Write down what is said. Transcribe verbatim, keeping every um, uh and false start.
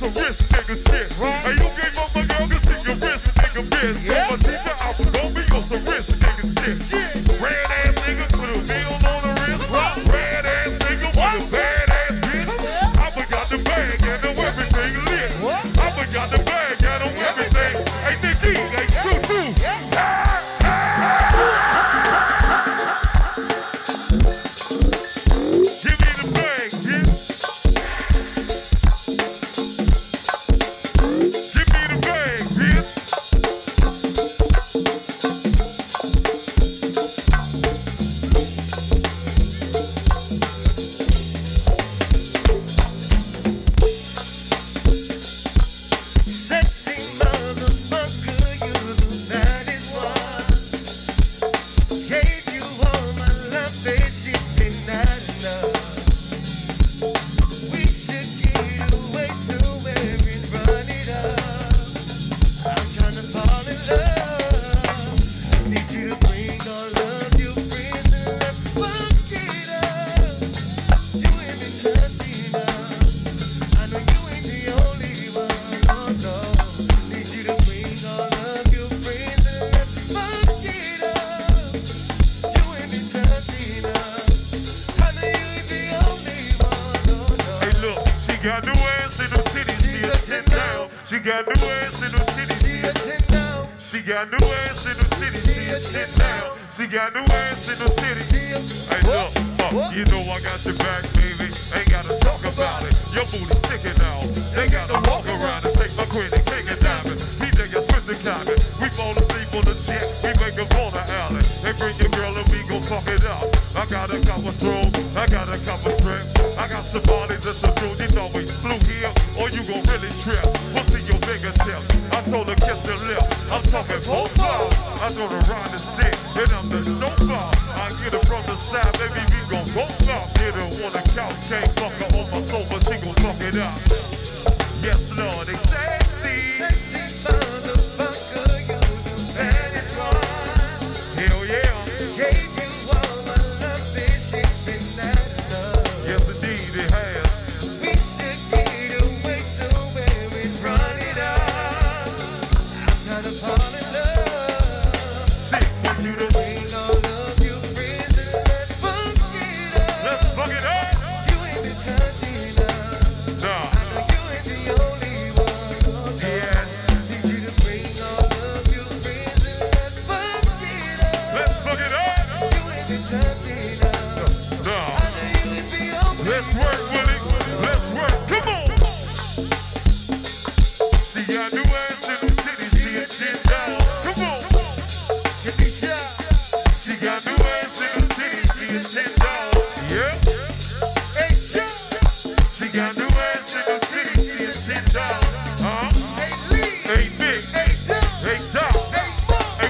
some rich nigga shit. Hey, you gave up my girl, cause it's your rich nigga bitch. So my teacher, I was gonna be on some rich nigga shit. Red ass nigga put a meal on the wrist. Red ass nigga with a bad ass bitch. I forgot the bag and know everything lit. I forgot the bag and know everything. Hey, Nicky, hey, shoot too. Give me the bag, bitch. Give me the bag, bitch. Sexy motherfucker, you the baddest one. Gave you all my love, but shit been not enough. We should get away somewhere and run it up. I'm trying to fall in love. Need you to bring all of your friends and let's fuck it up. You ain't been touching up. I know you ain't the only one. Oh no. Need you to bring all of your friends and let's fuck it up. You ain't been touching up. I know you ain't the only one. Oh no. Hey, look, she got the ass and the titties, she a ten down. She got the ass and the titties, See a ten now. she got the ass and the titties, she a ten down. She got the ass and the titties. See a Hey, look, uh, you know I got your back, baby. Ain't gotta talk about it. Your booty sticking out. They gotta walk around and take my queen and king and diamond. P J got switch the comment. We fall asleep on the jet. We make a corner alley. Hey, bring your girl and we gon' fuck it up. I got a couple strokes. I got a couple trips. I got somebody that's a dude. You know we flew here or you gon' really trip. We'll see your fingertips. I told her kiss the lip. I'm talking both sides. I told her ride the stick. And I'm the chauffeur. I get her from the side, baby, we gon' go up. Get her on the couch, can't fuck her on my sofa, she gon' fuck it up. Yes, Lord, they sexy. sexy motherfucker, you the baddest one. Hell yeah. Gave you all my love, this shit been not enough. Yes, indeed, it has. We should get away somewhere and run it up. I'm trying to fall in love. Sick, want you to Bring all of your friends and let's fuck it up. let's fuck it up. You ain't been touching up. Nah, I know you ain't the only one. Oh, no. yes. Need you to bring all of your friends and let's fuck it up. Let's fuck it up. You ain't been touching up. Nah, I know you ain't the only let's work, Willie. Let's work. Come on. She got new ass and the titties, she a ten down. Come on. Get me shot. She got new ass and the titties, she a ten down. Yeah. Hey, shot. She got new ass and the titties, she a ten down.